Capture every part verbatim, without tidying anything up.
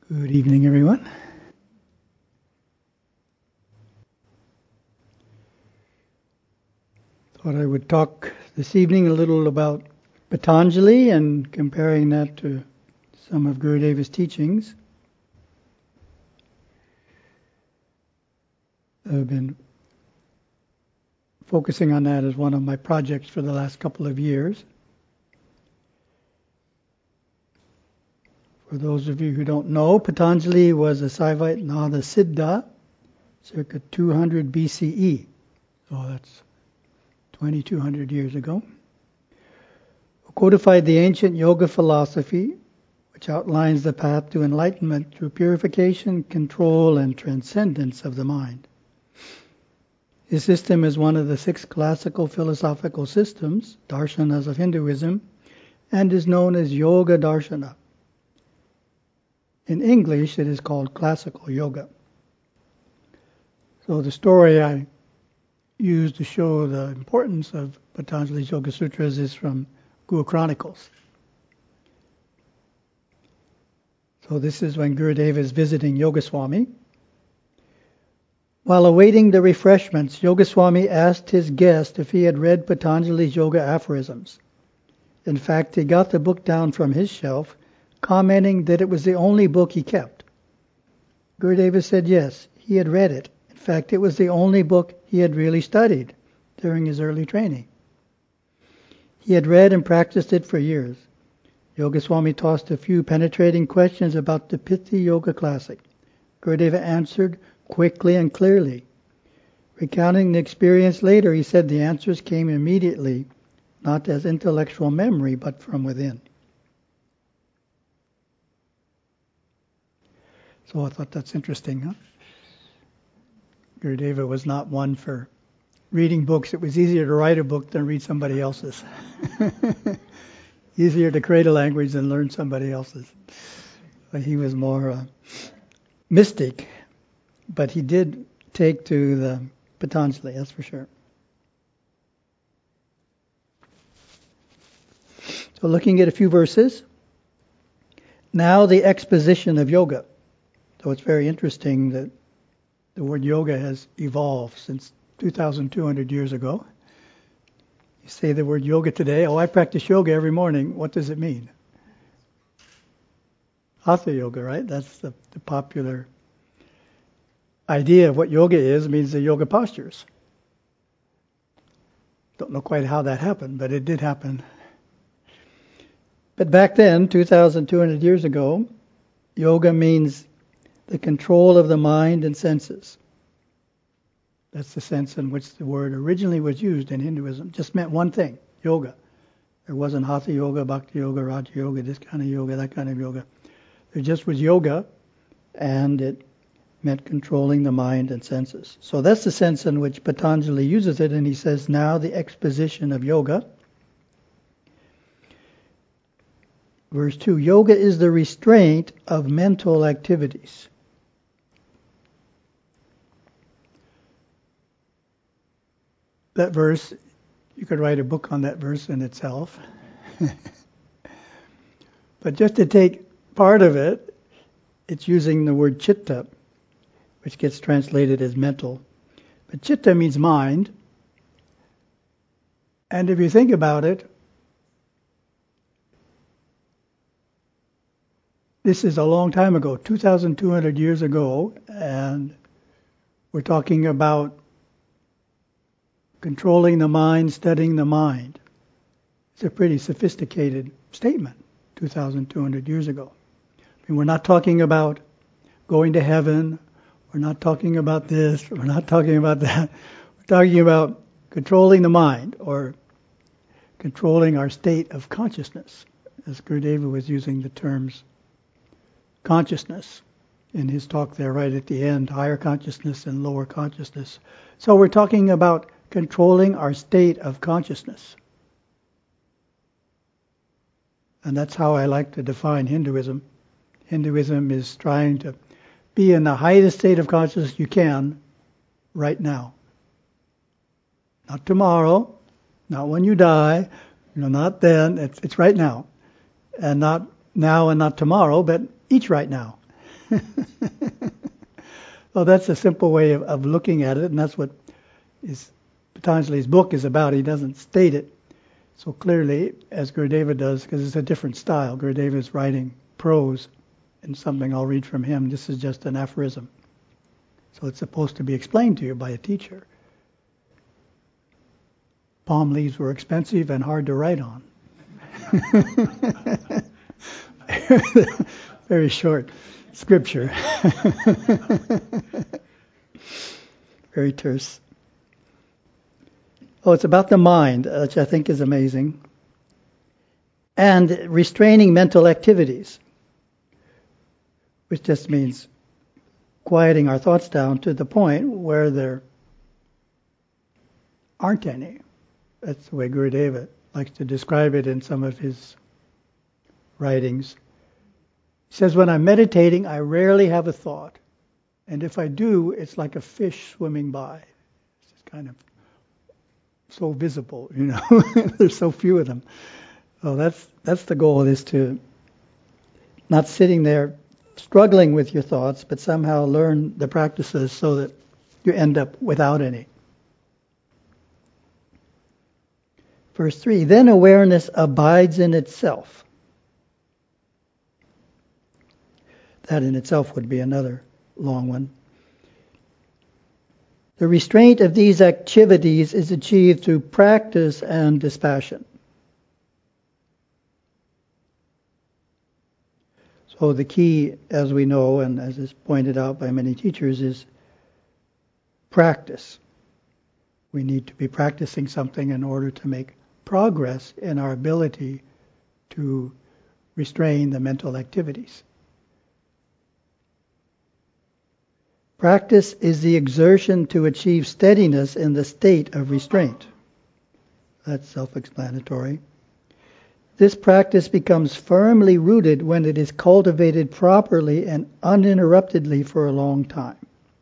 Good evening, everyone. Thought I would talk this evening a little about Patanjali and comparing that to some of Gurudeva's teachings. I've been focusing on that as one of my projects for the last couple of years. For those of you who don't know, Patanjali was a Saivite Nada Siddha, circa two hundred B C E. So that's twenty-two hundred years ago. Who codified the ancient yoga philosophy, which outlines the path to enlightenment through purification, control, and transcendence of the mind. His system is one of the six classical philosophical systems, darshanas of Hinduism, and is known as Yoga Darshana. In English, it is called classical yoga. So the story I use to show the importance of Patanjali's Yoga Sutras is from Guru Chronicles. So this is when Gurudeva is visiting Yogaswami. While awaiting the refreshments, Yogaswami asked his guest if he had read Patanjali's Yoga Aphorisms. In fact, he got the book down from his shelf, commenting that it was the only book he kept. Gurudeva said yes, he had read it. In fact, it was the only book he had really studied during his early training. He had read and practiced it for years. Yogaswami tossed a few penetrating questions about the Pithy Yoga Classic. Gurudeva answered quickly and clearly. Recounting the experience later, he said the answers came immediately, not as intellectual memory, but from within. So I thought that's interesting, huh? Gurudeva was not one for reading books. It was easier to write a book than read somebody else's. Easier to create a language than learn somebody else's. But he was more uh, mystic. But he did take to the Patanjali, that's for sure. So looking at a few verses. Now the exposition of yoga. So it's very interesting that the word yoga has evolved since two thousand two hundred years ago. You say the word yoga today, oh, I practice yoga every morning. What does it mean? Hatha yoga, right? That's the, the popular idea of what yoga is. It means the yoga postures. Don't know quite how that happened, but it did happen. But back then, two thousand two hundred years ago, yoga means the control of the mind and senses. That's the sense in which the word originally was used in Hinduism. It just meant one thing, yoga. There wasn't Hatha yoga, Bhakti yoga, Raja yoga, this kind of yoga, that kind of yoga. There just was yoga, and it meant controlling the mind and senses. So that's the sense in which Patanjali uses it, and he says, now the exposition of yoga. Verse two, yoga is the restraint of mental activities. That verse, you could write a book on that verse in itself. But just to take part of it, it's using the word chitta, which gets translated as mental. But chitta means mind. And if you think about it, this is a long time ago, two thousand two hundred years ago, and we're talking about controlling the mind, studying the mind. It's a pretty sophisticated statement, two thousand two hundred years ago. I mean, we're not talking about going to heaven. We're not talking about this. We're not talking about that. We're talking about controlling the mind, or controlling our state of consciousness, as Gurudeva was using the terms consciousness in his talk there right at the end, higher consciousness and lower consciousness. So we're talking about controlling our state of consciousness. And that's how I like to define Hinduism. Hinduism is trying to be in the highest state of consciousness you can right now. Not tomorrow, not when you die, you know, not then, it's, it's right now. And not now and not tomorrow, but each right now. Well, that's a simple way of, of looking at it, and that's what is Patanjali's book is about. He doesn't state it so clearly as Gurudeva does, because it's a different style. Gurudeva is writing prose, and something I'll read from him. This is just an aphorism. So it's supposed to be explained to you by a teacher. Palm leaves were expensive and hard to write on. Very short scripture. Very terse. Oh, it's about the mind, which I think is amazing. And restraining mental activities, which just means quieting our thoughts down to the point where there aren't any. That's the way Gurudeva likes to describe it in some of his writings. He says, when I'm meditating, I rarely have a thought. And if I do, it's like a fish swimming by. It's just kind of so visible, you know. There's so few of them. So that's that's the goal, is to not sitting there struggling with your thoughts, but somehow learn the practices so that you end up without any. Verse three, then awareness abides in itself. That in itself would be another long one. The restraint of these activities is achieved through practice and dispassion. So the key, as we know, and as is pointed out by many teachers, is practice. We need to be practicing something in order to make progress in our ability to restrain the mental activities. Practice is the exertion to achieve steadiness in the state of restraint. That's self-explanatory. This practice becomes firmly rooted when it is cultivated properly and uninterruptedly for a long time.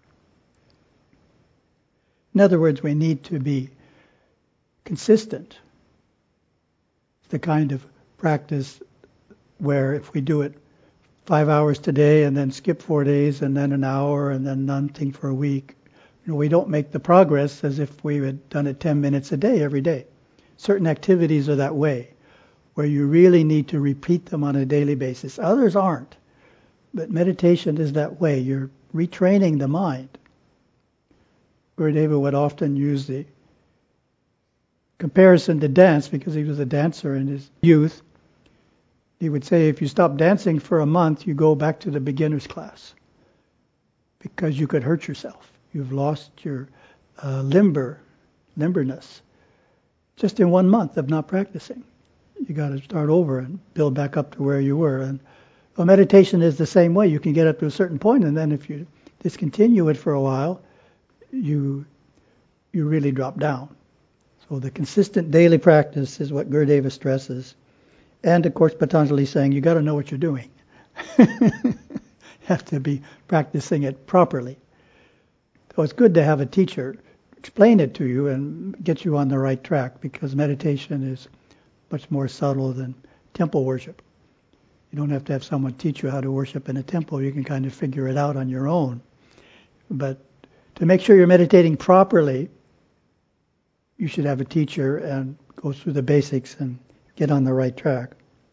In other words, we need to be consistent. It's the kind of practice where if we do it five hours today and then skip four days and then an hour and then nothing for a week, you know, we don't make the progress as if we had done it ten minutes a day every day. Certain activities are that way, where you really need to repeat them on a daily basis. Others aren't. But meditation is that way. You're retraining the mind. Gurudeva would often use the comparison to dance, because he was a dancer in his youth. He would say, if you stop dancing for a month, you go back to the beginner's class, because you could hurt yourself. You've lost your uh, limber, limberness, just in one month of not practicing. You got to start over and build back up to where you were. And well, meditation is the same way. You can get up to a certain point, and then if you discontinue it for a while, you you really drop down. So the consistent daily practice is what Gurudeva stresses. And of course, Patanjali is saying you got to know what you're doing. You have to be practicing it properly. So it's good to have a teacher explain it to you and get you on the right track, because meditation is much more subtle than temple worship. You don't have to have someone teach you how to worship in a temple. You can kind of figure it out on your own. But to make sure you're meditating properly, you should have a teacher and go through the basics and get on the right track.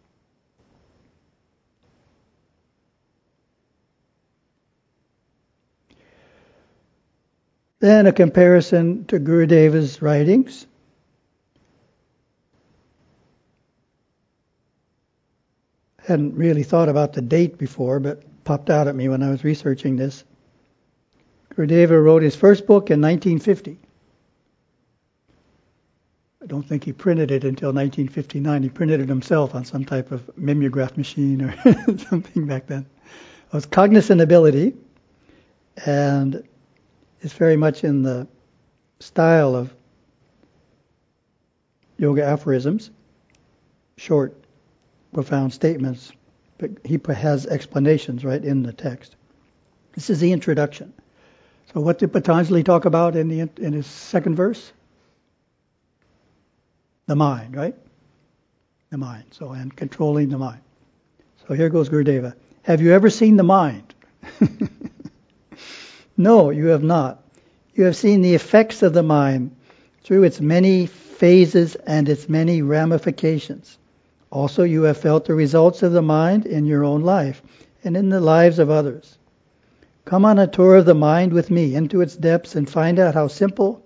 Then a comparison to Gurudeva's writings. Hadn't really thought about the date before, but popped out at me when I was researching this. Gurudeva wrote his first book in nineteen fifty. I don't think he printed it until nineteen fifty-nine. He printed it himself on some type of mimeograph machine or something back then. It was Cognizant Ability, and it's very much in the style of yoga aphorisms, short, profound statements, but he has explanations right in the text. This is the introduction. So what did Patanjali talk about in the in his second verse? The mind, right? The mind. So, and controlling the mind. So here goes Gurudeva. Have you ever seen the mind? No, you have not. You have seen the effects of the mind through its many phases and its many ramifications. Also, you have felt the results of the mind in your own life and in the lives of others. Come on a tour of the mind with me into its depths and find out how simple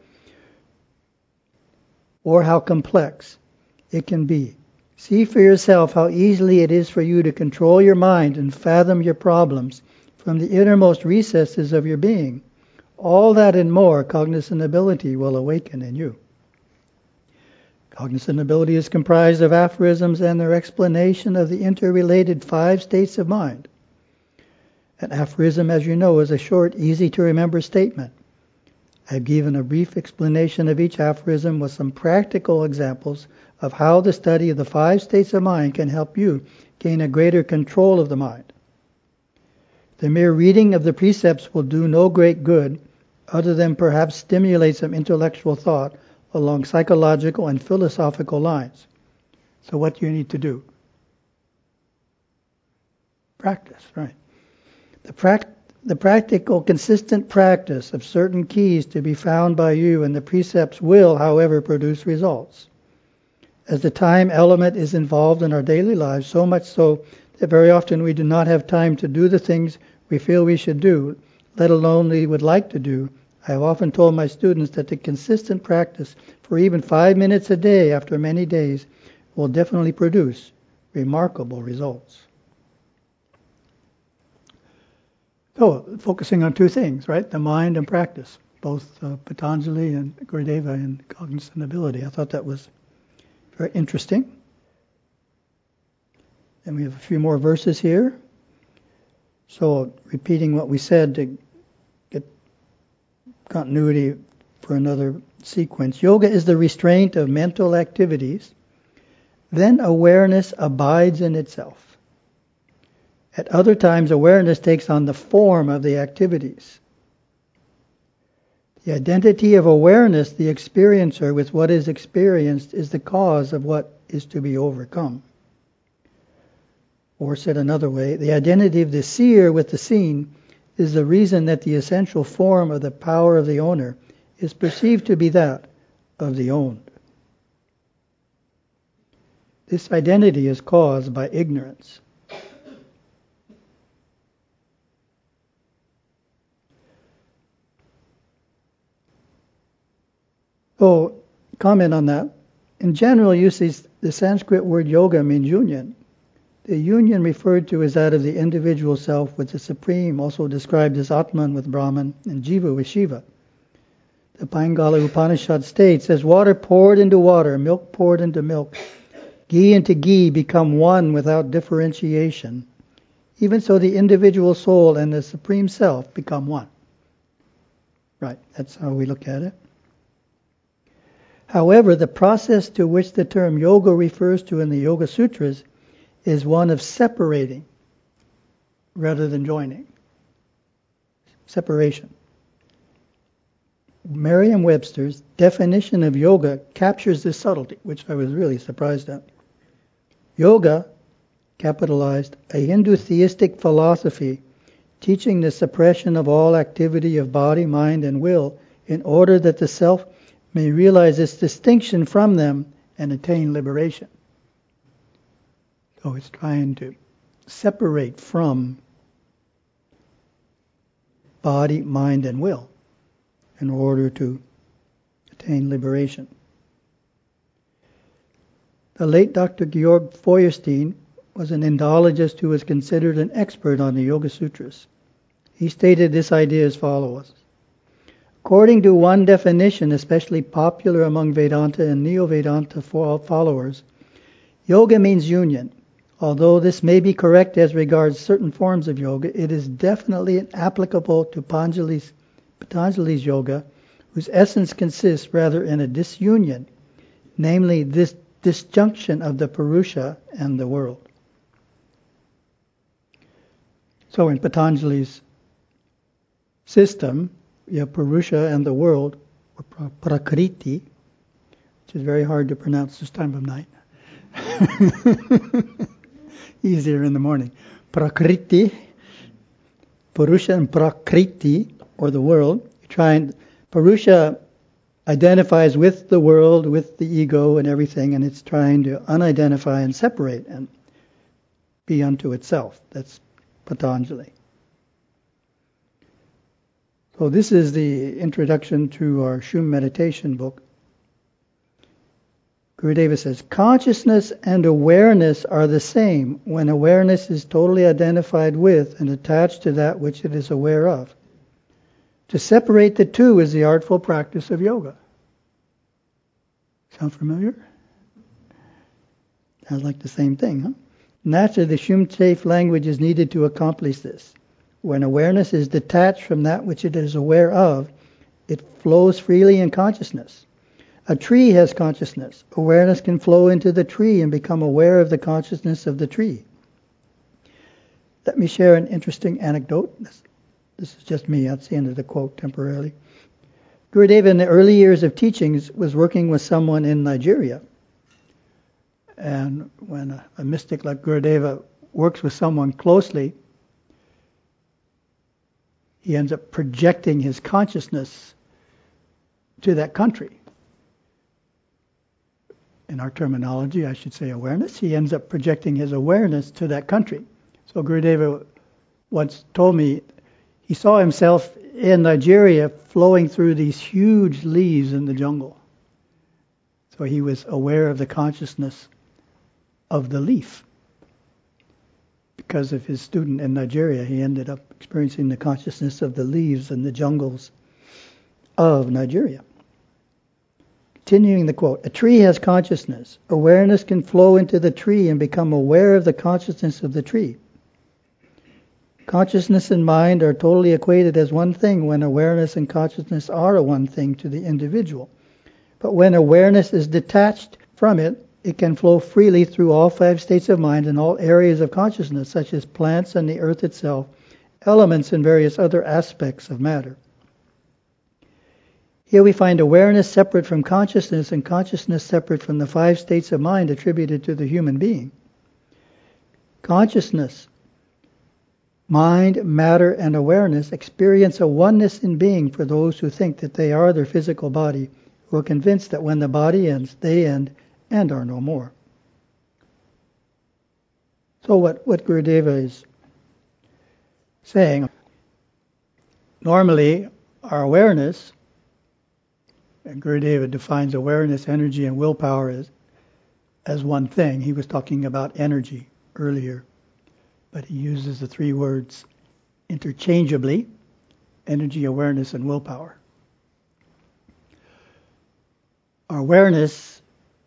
or how complex it can be. See for yourself how easily it is for you to control your mind and fathom your problems from the innermost recesses of your being. All that and more cognizant ability will awaken in you. Cognizant ability is comprised of aphorisms and their explanation of the interrelated five states of mind. An aphorism, as you know, is a short, easy-to-remember statement. I've given a brief explanation of each aphorism with some practical examples of how the study of the five states of mind can help you gain a greater control of the mind. The mere reading of the precepts will do no great good, other than perhaps stimulate some intellectual thought along psychological and philosophical lines. So what do you need to do? Practice, right. The, prac- the practical, consistent practice of certain keys to be found by you in the precepts will, however, produce results. As the time element is involved in our daily lives, so much so that very often we do not have time to do the things we feel we should do, let alone we would like to do, I have often told my students that the consistent practice for even five minutes a day after many days will definitely produce remarkable results. So, focusing on two things, right? The mind and practice, both uh, Patanjali and Gurudeva and cognizant ability. I thought that was very interesting. And we have a few more verses here. So, repeating what we said to get continuity for another sequence. Yoga is the restraint of mental activities. Then awareness abides in itself. At other times, awareness takes on the form of the activities. The identity of awareness, the experiencer, with what is experienced is the cause of what is to be overcome. Or said another way, the identity of the seer with the seen is the reason that the essential form of the power of the owner is perceived to be that of the owned. This identity is caused by ignorance. So, comment on that. In general usage, the Sanskrit word yoga means union. The union referred to is that of the individual self with the Supreme, also described as Atman with Brahman and Jiva with Shiva. The Pingala Upanishad states, as water poured into water, milk poured into milk, ghee into ghee become one without differentiation, even so the individual soul and the Supreme Self become one. Right, that's how we look at it. However, the process to which the term yoga refers to in the Yoga Sutras is one of separating rather than joining. Separation. Merriam-Webster's definition of yoga captures this subtlety, which I was really surprised at. Yoga, capitalized, a Hindu theistic philosophy teaching the suppression of all activity of body, mind, and will in order that the self may realize its distinction from them and attain liberation. So it's trying to separate from body, mind, and will in order to attain liberation. The late Doctor Georg Feuerstein was an Indologist who was considered an expert on the Yoga Sutras. He stated this idea as follows. According to one definition, especially popular among Vedanta and Neo-Vedanta followers, yoga means union. Although this may be correct as regards certain forms of yoga, it is definitely applicable to Patanjali's, Patanjali's yoga, whose essence consists rather in a disunion, namely this disjunction of the Purusha and the world. So in Patanjali's system, you have Purusha and the world, or Prakriti, which is very hard to pronounce this time of night. Easier in the morning. Prakriti, Purusha and Prakriti, or the world. You try and Purusha identifies with the world, with the ego and everything, and it's trying to unidentify and separate and be unto itself. That's Patanjali. So this is the introduction to our Shum meditation book. Gurudeva says, consciousness and awareness are the same when awareness is totally identified with and attached to that which it is aware of. To separate the two is the artful practice of yoga. Sound familiar? Sounds like the same thing, huh? Naturally, the Shumtef language is needed to accomplish this. When awareness is detached from that which it is aware of, it flows freely in consciousness. A tree has consciousness. Awareness can flow into the tree and become aware of the consciousness of the tree. Let me share an interesting anecdote. This, this is just me. That's the end of the quote temporarily. Gurudeva, in the early years of teachings, was working with someone in Nigeria. And when a, a mystic like Gurudeva works with someone closely, he ends up projecting his consciousness to that country. In our terminology, I should say awareness. He ends up projecting his awareness to that country. So Gurudeva once told me he saw himself in Nigeria flowing through these huge leaves in the jungle. So he was aware of the consciousness of the leaf. Because of his student in Nigeria, he ended up experiencing the consciousness of the leaves and the jungles of Nigeria. Continuing the quote, a tree has consciousness. Awareness can flow into the tree and become aware of the consciousness of the tree. Consciousness and mind are totally equated as one thing when awareness and consciousness are a one thing to the individual. But when awareness is detached from it, it can flow freely through all five states of mind and all areas of consciousness, such as plants and the earth itself, elements and various other aspects of matter. Here we find awareness separate from consciousness and consciousness separate from the five states of mind attributed to the human being. Consciousness, mind, matter, and awareness experience a oneness in being for those who think that they are their physical body, who are convinced that when the body ends, they end and are no more. So what, what Gurudeva is saying, normally our awareness, and Gurudeva defines awareness, energy, and willpower as, as one thing. He was talking about energy earlier, but he uses the three words interchangeably, energy, awareness, and willpower. Our awareness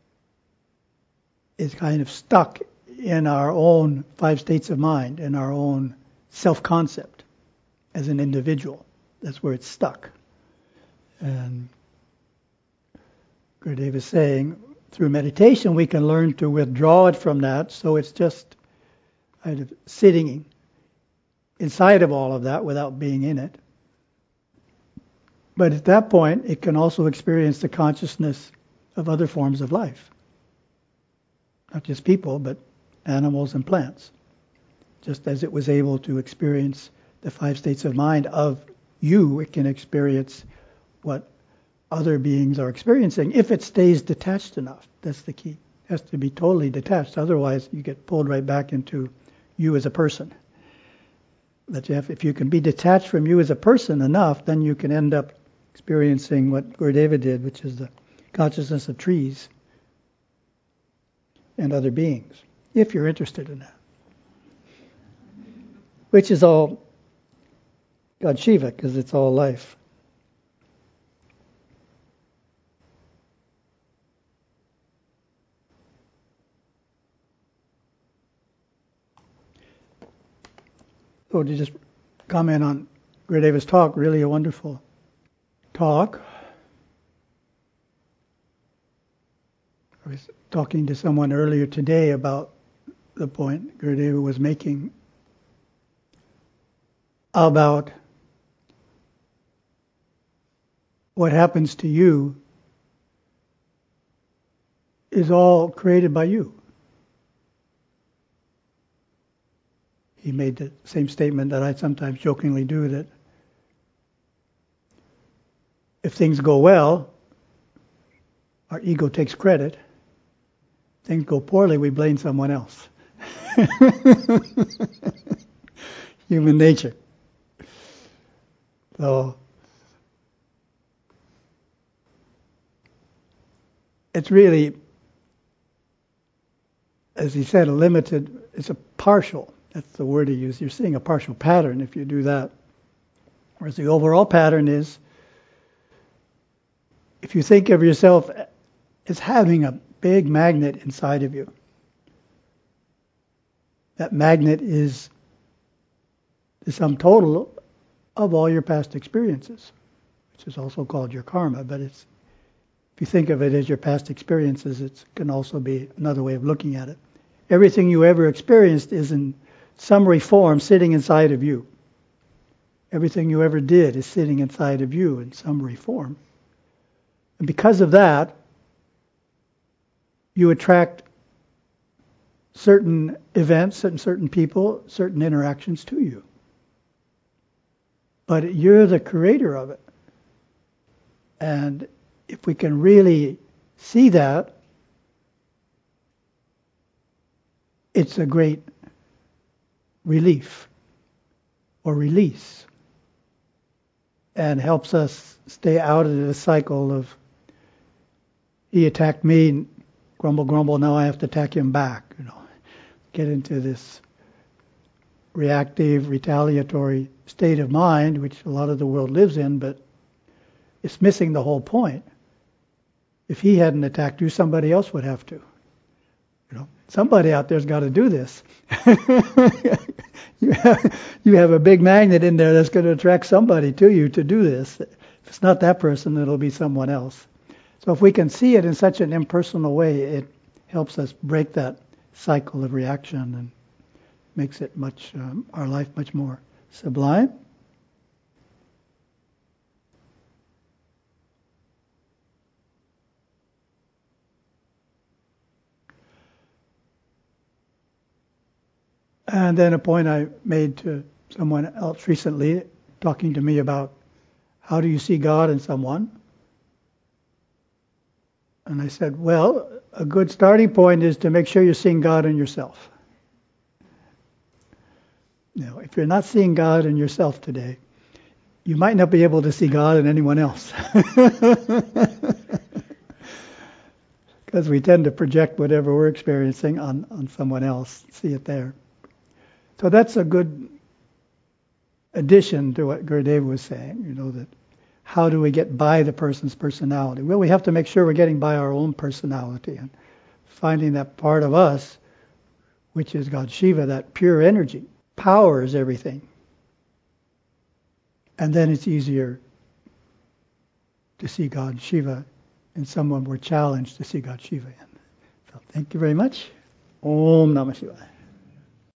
is kind of stuck in our own five states of mind, in our own self-concept as an individual. That's where it's stuck. And Gurudeva is saying, through meditation we can learn to withdraw it from that, so it's just kind of sitting inside of all of that without being in it. But at that point, it can also experience the consciousness of other forms of life. Not just people, but animals and plants. Just as it was able to experience the five states of mind of you, it can experience what other beings are experiencing if it stays detached enough. That's the key. It has to be totally detached. Otherwise, you get pulled right back into you as a person. That you have, if you can be detached from you as a person enough, then you can end up experiencing what Gurudeva did, which is the consciousness of trees and other beings, if you're interested in that. Which is all God Shiva, because it's all life. So to just comment on Gurudeva's talk, really a wonderful talk. I was talking to someone earlier today about the point Gurudeva was making about what happens to you is all created by you. he made the same statement that I sometimes jokingly do, that if things go well, our ego takes credit. If things go poorly, we blame someone else. Human nature. So it's really, as he said, a limited, it's a partial, that's the word he used. You're seeing a partial pattern if you do that. Whereas the overall pattern is, if you think of yourself as having a big magnet inside of you, that magnet is the sum total of all your past experiences, which is also called your karma. But it's, if you think of it as your past experiences, it can also be another way of looking at it. Everything you ever experienced is in summary form sitting inside of you. Everything you ever did is sitting inside of you in summary form. And because of that, you attract certain events and certain people, certain interactions to you. But you're the creator of it. And if we can really see that, it's a great relief or release, and helps us stay out of the cycle of, he attacked me, grumble, grumble, now I have to attack him back. You know, get into this reactive, retaliatory state of mind, which a lot of the world lives in, but it's missing the whole point. If he hadn't attacked you, somebody else would have to. You know, somebody out there's got to do this. you, have, you have a big magnet in there that's going to attract somebody to you to do this. If it's not that person, it'll be someone else. So if we can see it in such an impersonal way, it helps us break that cycle of reaction and makes it much, um, our life much more sublime. And then a point I made to someone else recently, talking to me about how do you see God in someone? And I said, well, a good starting point is to make sure you're seeing God in yourself. You know, if you're not seeing God in yourself today, you might not be able to see God in anyone else. Because we tend to project whatever we're experiencing on, on someone else, see it there. So that's a good addition to what Gurudev was saying, you know, that how do we get by the person's personality? Well, we have to make sure we're getting by our own personality and finding that part of us, which is God Shiva, that pure energy, powers everything. And then it's easier to see God Shiva in someone we're challenged to see God Shiva in. So thank you very much. Om Namah Shivaya.